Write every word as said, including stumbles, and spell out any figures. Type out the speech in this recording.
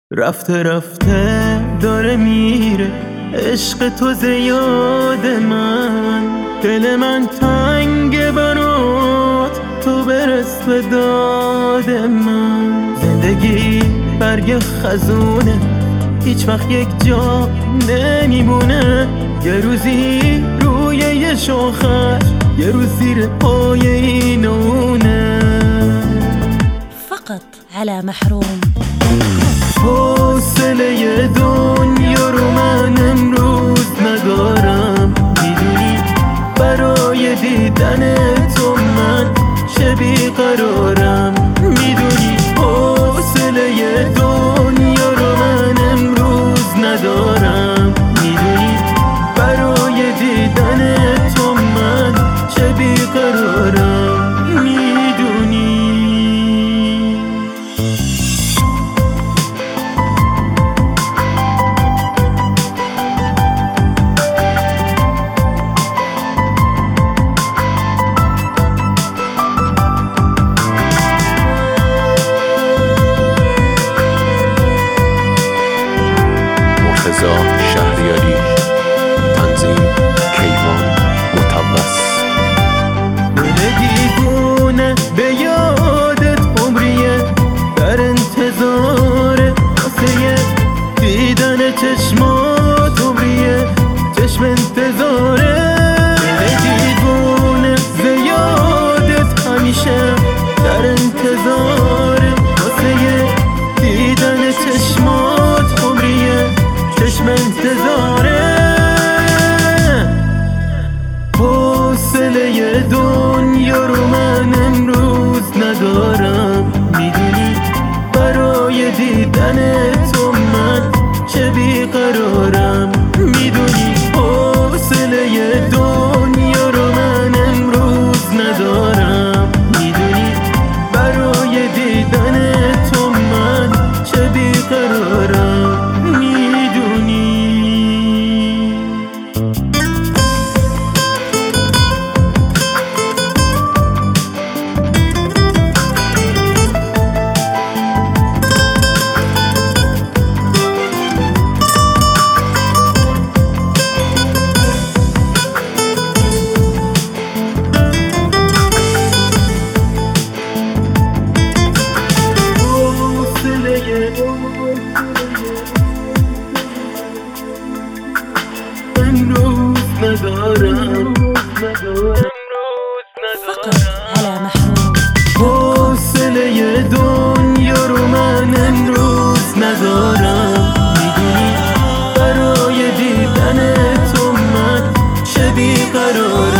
رفته رفته داره میره عشق تو زیاد، من دل من تنگ برات، تو برس به داد من. زندگی برگ خزونه، هیچ وقت یک جا نمیمونه. یه روزی روی یه شاخش، یه روز زیر پای اینونه. فقط على محروم. حوصله دنیا رو من امروز ندارم، میدونی برای دیدن تو من چه بیقرارم. میدونی حوصله دنیا رو من امروز ندارم، میدونی برای دیدن تو من چه بیقرارم. میدونی شهریاری، تنظیم کیوان مطوس. دل دیوونه به یادت عمریه، در انتظار واسه دیدن چشمات عمریه، چشم انتظاره. دل دیوونه به یادت همیشه، در انتظار واسه دیدن چشمات عمریه، چشم انتظاره. حوصله دنیا رو من امروز ندارم، میدونی برای دیدن تو من چه بیقرارم. میدونی حوصله دنیا رو من امروز ندارم، میدونی برای دیدن تو من چه بیقرارم. امروز ندارم، فقط على محروم. حوصله دنیا رو من امروز ندارم، میدونی برای دیدن تو من چه بیقرارم.